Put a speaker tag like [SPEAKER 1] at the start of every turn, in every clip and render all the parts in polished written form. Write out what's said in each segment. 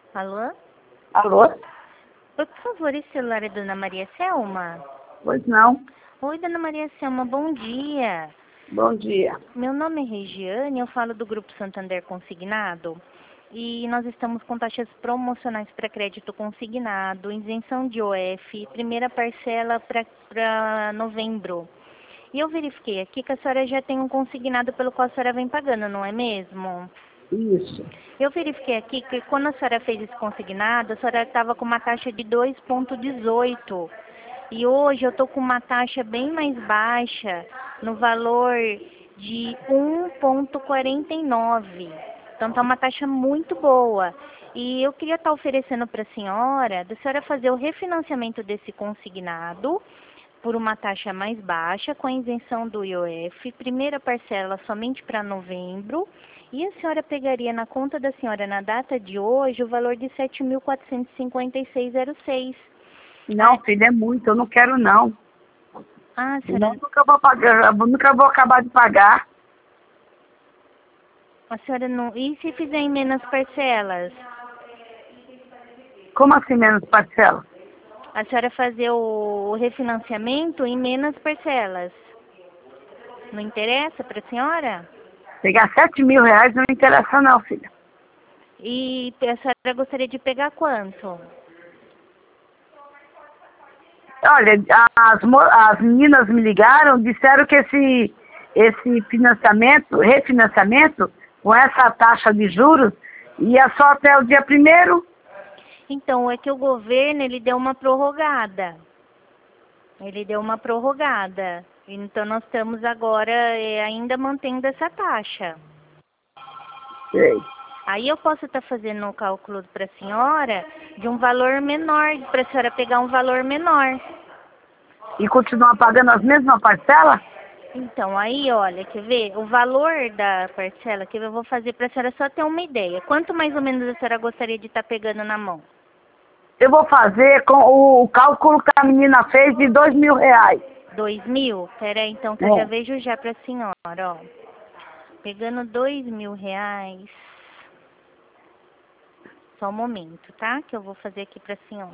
[SPEAKER 1] Alô?
[SPEAKER 2] Alô?
[SPEAKER 1] Oi, por favor, esse celular é Dona Maria Selma?
[SPEAKER 2] Pois não.
[SPEAKER 1] Oi, Dona Maria Selma, bom dia.
[SPEAKER 2] Bom dia.
[SPEAKER 1] Meu nome é Regiane, eu falo do Grupo Santander Consignado e nós estamos com taxas promocionais para crédito consignado, isenção de OF, primeira parcela para novembro. E eu verifiquei aqui que a senhora já tem um consignado pelo qual a senhora vem pagando, não é mesmo?
[SPEAKER 2] Isso.
[SPEAKER 1] Eu verifiquei aqui que quando a senhora fez esse consignado, a senhora estava com uma taxa de 2,18. E hoje eu estou com uma taxa bem mais baixa, no valor de 1,49. Então está uma taxa muito boa. E eu queria estar oferecendo para a senhora, da senhora fazer o refinanciamento desse consignado por uma taxa mais baixa, com a isenção do IOF, primeira parcela somente para novembro, e a senhora pegaria na conta da senhora, na data de hoje, o valor de 7.456,06.
[SPEAKER 2] Não, filha, é muito. Eu não quero, não.
[SPEAKER 1] Ah,
[SPEAKER 2] Não,
[SPEAKER 1] senhora,
[SPEAKER 2] nunca vou pagar. Eu nunca vou acabar de pagar.
[SPEAKER 1] a senhora não... E se fizer em menos parcelas?
[SPEAKER 2] Como assim menos parcela?
[SPEAKER 1] A senhora fazer o refinanciamento em menos parcelas? Não interessa para a senhora?
[SPEAKER 2] Pegar 7.000 reais não interessa, não, filha.
[SPEAKER 1] E a senhora gostaria de pegar quanto?
[SPEAKER 2] Olha, as meninas me ligaram, disseram que esse refinanciamento, com essa taxa de juros, ia só até o dia 1º.
[SPEAKER 1] Então, é que o governo, ele deu uma prorrogada. Ele deu uma prorrogada. Então, nós estamos agora ainda mantendo essa taxa.
[SPEAKER 2] Sei.
[SPEAKER 1] Aí eu posso estar fazendo o cálculo para a senhora de um valor menor, para a senhora pegar um valor menor.
[SPEAKER 2] E continuar pagando as mesmas parcelas?
[SPEAKER 1] Então, aí, olha, quer ver? O valor da parcela que eu vou fazer para a senhora só ter uma ideia. Quanto mais ou menos a senhora gostaria de estar pegando na mão?
[SPEAKER 2] Eu vou fazer com o cálculo que a menina fez de 2.000 reais.
[SPEAKER 1] 2.000? Peraí, então, que eu já
[SPEAKER 2] É.
[SPEAKER 1] vejo já para a senhora, ó. Pegando 2.000 reais. Só um momento, tá? Que eu vou fazer aqui para a senhora.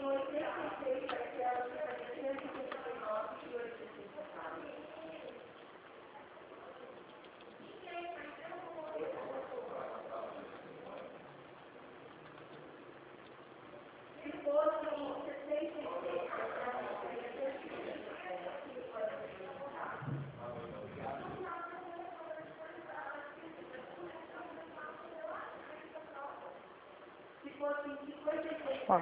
[SPEAKER 1] Ó.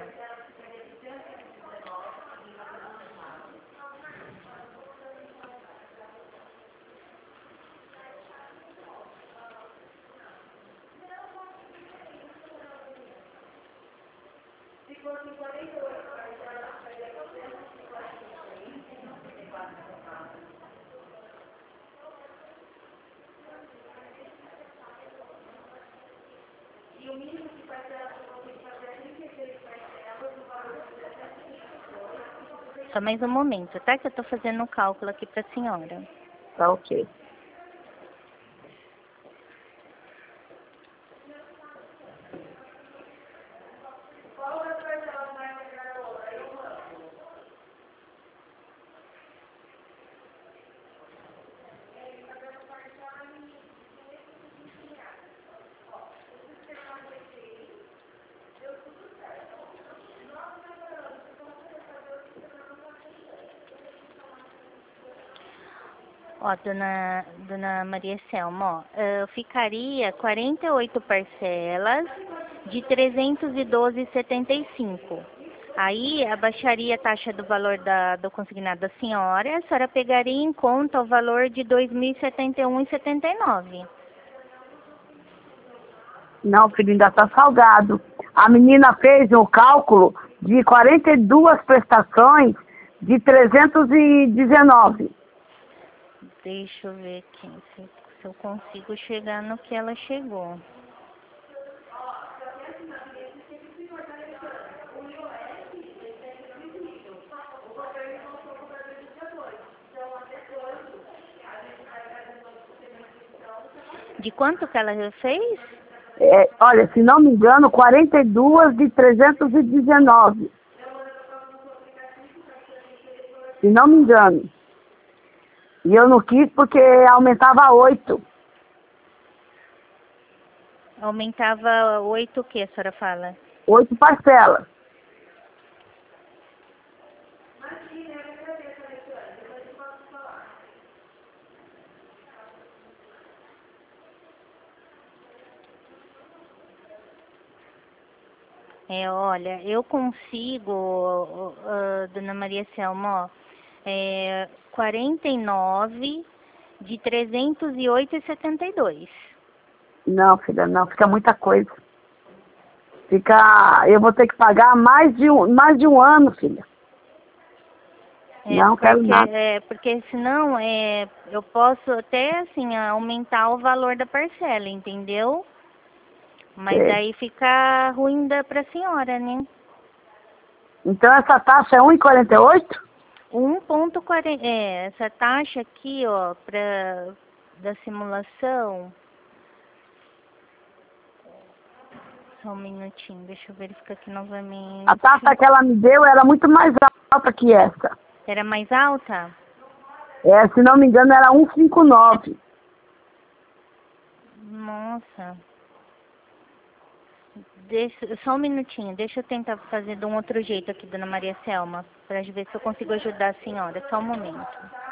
[SPEAKER 1] Só mais um momento, tá? Que eu tô fazendo o cálculo aqui para a senhora.
[SPEAKER 2] Tá ok.
[SPEAKER 1] Ó, dona Maria Selma, ó, ficaria 48 parcelas de 312,75. Aí abaixaria a taxa do valor do consignado da senhora, a senhora pegaria em conta o valor de 2.071,79.
[SPEAKER 2] Não, filho, ainda tá salgado. A menina fez um cálculo de 42 prestações de 319.
[SPEAKER 1] Deixa eu ver aqui se eu consigo chegar no que ela chegou. De quanto que ela fez?
[SPEAKER 2] Olha, se não me engano, 42 de 319. Se não me engano. E eu não quis porque aumentava 8.
[SPEAKER 1] Aumentava 8 o que a senhora fala?
[SPEAKER 2] 8 parcelas.
[SPEAKER 1] Olha, eu consigo, dona Maria Selma, ó, 49 de 308,72.
[SPEAKER 2] Não, filha, não. Fica muita coisa. Eu vou ter que pagar mais de um ano, filha. Não quero nada.
[SPEAKER 1] Porque senão eu posso até assim aumentar o valor da parcela, entendeu? Mas aí fica ruim pra senhora, né?
[SPEAKER 2] Então essa taxa é 1,48?
[SPEAKER 1] 1,40. Essa taxa aqui, ó, da simulação. Só um minutinho, deixa eu verificar aqui novamente.
[SPEAKER 2] A taxa que ela me deu era muito mais alta que essa.
[SPEAKER 1] Era mais alta?
[SPEAKER 2] Se não me engano, era 1,59.
[SPEAKER 1] Nossa. Só um minutinho, deixa eu tentar fazer de um outro jeito aqui, dona Maria Selma, para ver se eu consigo ajudar a senhora. Só um momento.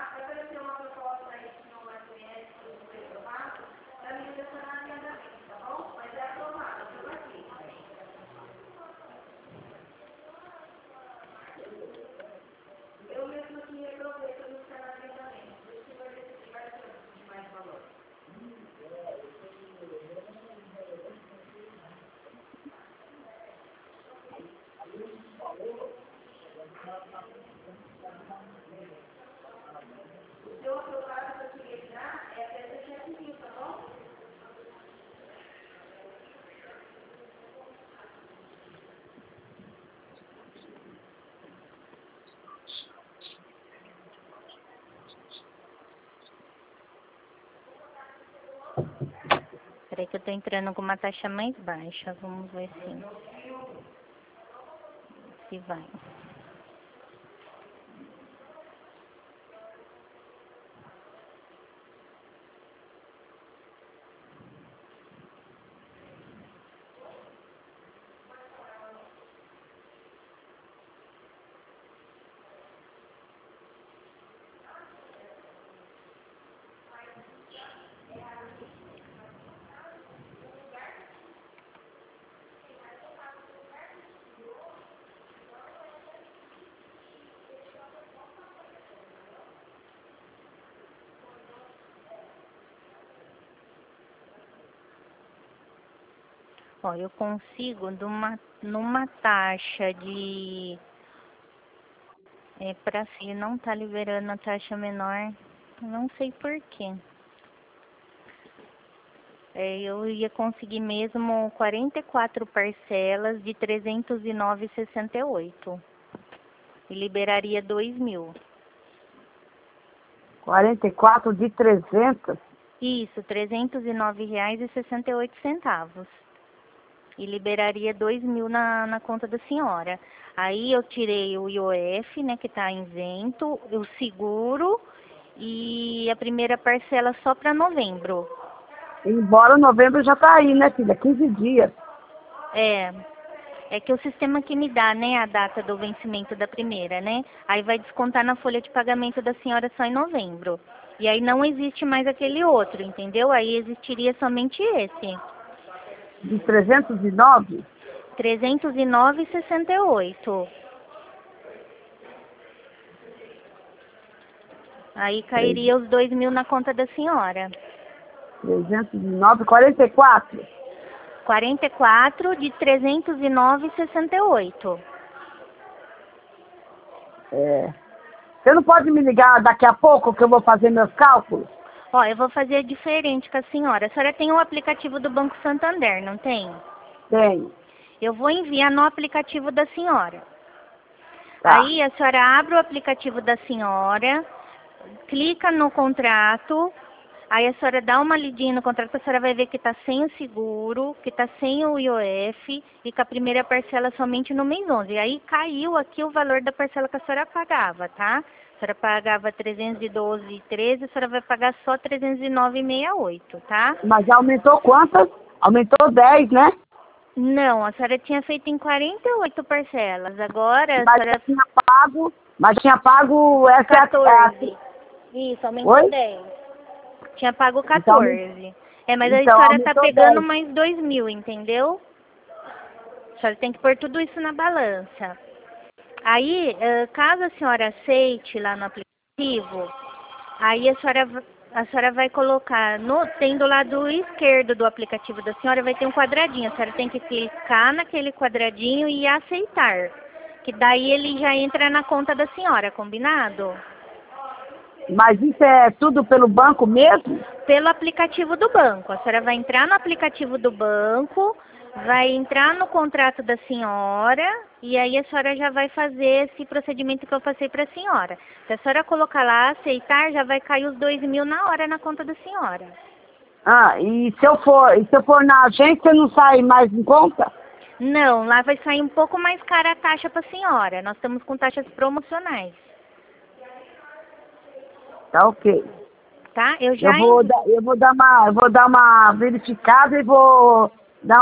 [SPEAKER 1] Peraí que eu tô entrando com uma taxa mais baixa. Vamos ver se vai. Ó, eu consigo numa taxa de... para se não tá liberando a taxa menor, não sei por quê. Eu ia conseguir mesmo 44 parcelas de 309,68 e liberaria 2.000.
[SPEAKER 2] 44 de 300?
[SPEAKER 1] Isso, R$ 309,68. E liberaria 2.000 na conta da senhora. Aí eu tirei o IOF, né, que está isento, o seguro e a primeira parcela só para novembro.
[SPEAKER 2] Embora novembro já tá aí, né, filha? 15 dias.
[SPEAKER 1] É que o sistema que me dá, né, a data do vencimento da primeira, né? Aí vai descontar na folha de pagamento da senhora só em novembro. E aí não existe mais aquele outro, entendeu? Aí existiria somente esse.
[SPEAKER 2] De 309?
[SPEAKER 1] 309,68. Aí cairia os 2.000 na conta da senhora.
[SPEAKER 2] 309, 44?
[SPEAKER 1] 44 de 309,68.
[SPEAKER 2] Você não pode me ligar daqui a pouco que eu vou fazer meus cálculos?
[SPEAKER 1] Ó, eu vou fazer diferente com a senhora. A senhora tem o aplicativo do Banco Santander, não tem?
[SPEAKER 2] Tenho.
[SPEAKER 1] Eu vou enviar no aplicativo da senhora.
[SPEAKER 2] Tá.
[SPEAKER 1] Aí a senhora abre o aplicativo da senhora, clica no contrato, Aí a senhora dá uma lidinha no contrato, a senhora vai ver que está sem o seguro, que está sem o IOF e que a primeira parcela somente no mês 11. Aí caiu aqui o valor da parcela que a senhora pagava, tá? A senhora pagava 312,13, a senhora vai pagar só 309,68, tá?
[SPEAKER 2] Mas aumentou quantas? Aumentou 10, né?
[SPEAKER 1] Não, a senhora tinha feito em 48 parcelas. Agora a
[SPEAKER 2] Mas
[SPEAKER 1] senhora...
[SPEAKER 2] tinha pago essa...
[SPEAKER 1] 14. Isso, aumentou
[SPEAKER 2] Oi?
[SPEAKER 1] 10. Tinha pago
[SPEAKER 2] Então,
[SPEAKER 1] 14. Mas a
[SPEAKER 2] então
[SPEAKER 1] senhora tá
[SPEAKER 2] aumentou
[SPEAKER 1] pegando
[SPEAKER 2] 10.
[SPEAKER 1] mais 2.000, entendeu? A senhora tem que pôr tudo isso na balança. Aí, caso a senhora aceite lá no aplicativo, aí a senhora vai colocar, tem do lado esquerdo do aplicativo da senhora, vai ter um quadradinho. A senhora tem que clicar naquele quadradinho e aceitar. Que daí ele já entra na conta da senhora, combinado?
[SPEAKER 2] Mas isso é tudo pelo banco mesmo?
[SPEAKER 1] Pelo aplicativo do banco. A senhora vai entrar no aplicativo do banco, vai entrar no contrato da senhora e aí a senhora já vai fazer esse procedimento que eu passei para a senhora. Se a senhora colocar lá, aceitar, já vai cair os 2.000 na hora na conta da senhora.
[SPEAKER 2] Ah, e se eu for na agência, não sai mais em conta?
[SPEAKER 1] Não, lá vai sair um pouco mais cara a taxa para a senhora. Nós estamos com taxas promocionais.
[SPEAKER 2] Tá ok.
[SPEAKER 1] Tá?
[SPEAKER 2] Eu vou dar uma verificada e vou dar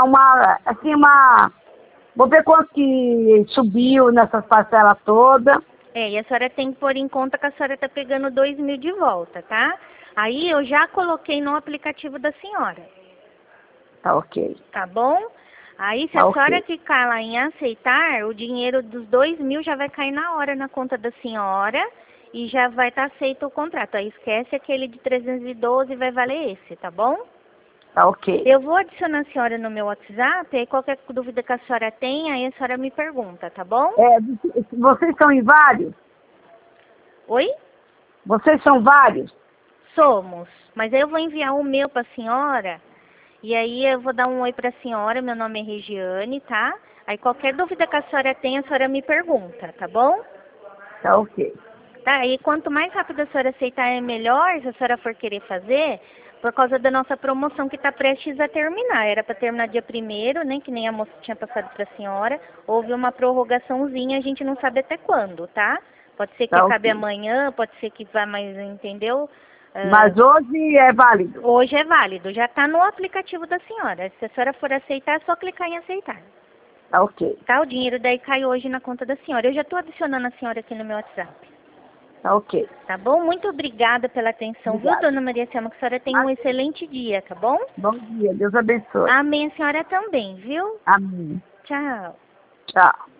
[SPEAKER 2] vou ver quanto que subiu nessas parcelas todas.
[SPEAKER 1] E a senhora tem que pôr em conta que a senhora está pegando 2.000 de volta, tá? Aí eu já coloquei no aplicativo da senhora.
[SPEAKER 2] Tá ok.
[SPEAKER 1] Tá bom? Aí se a senhora clicar lá em aceitar, o dinheiro dos 2.000 já vai cair na hora na conta da senhora e já vai estar aceito o contrato. Aí esquece aquele de 312 e vai valer esse, tá bom?
[SPEAKER 2] Tá ok.
[SPEAKER 1] Eu vou adicionar a senhora no meu WhatsApp, aí qualquer dúvida que a senhora tem, aí a senhora me pergunta, tá bom?
[SPEAKER 2] Vocês são em vários?
[SPEAKER 1] Oi?
[SPEAKER 2] Vocês são vários?
[SPEAKER 1] Somos. Mas aí eu vou enviar o meu para a senhora, e aí eu vou dar um oi para a senhora, meu nome é Regiane, tá? Aí qualquer dúvida que a senhora tem, a senhora me pergunta, tá bom?
[SPEAKER 2] Tá ok.
[SPEAKER 1] Tá, e quanto mais rápido a senhora aceitar é melhor, se a senhora for querer fazer, por causa da nossa promoção que está prestes a terminar. Era para terminar dia 1º, né, que nem a moça tinha passado para a senhora. Houve uma prorrogaçãozinha, a gente não sabe até quando, tá? Pode ser que acabe amanhã, pode ser que vá mais, entendeu?
[SPEAKER 2] Mas hoje é válido?
[SPEAKER 1] Hoje é válido, já está no aplicativo da senhora. Se a senhora for aceitar, é só clicar em aceitar.
[SPEAKER 2] Tá ok.
[SPEAKER 1] Tá, o dinheiro daí cai hoje na conta da senhora. Eu já estou adicionando a senhora aqui no meu WhatsApp.
[SPEAKER 2] Tá ok.
[SPEAKER 1] Tá bom? Muito obrigada pela atenção, viu, dona Maria Selma? Que a senhora tenha um excelente dia, tá bom?
[SPEAKER 2] Bom dia, Deus abençoe.
[SPEAKER 1] Amém, a senhora também, viu?
[SPEAKER 2] Amém.
[SPEAKER 1] Tchau.
[SPEAKER 2] Tchau.